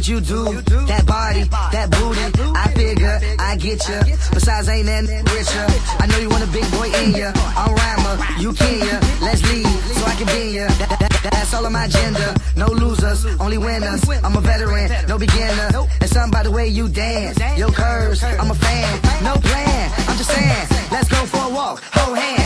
you do, that body, that booty, I figure I get ya. Besides, ain't that richer. I know you want a big boy in ya. I'm Rama, you Kenya. Let's leave so I can be ya. That's all on my agenda. No losers, only winners. I'm a veteran, no beginner. And something by the way you dance, your curves, I'm a fan. No plan, I'm just saying. Let's go for a walk, hold hands.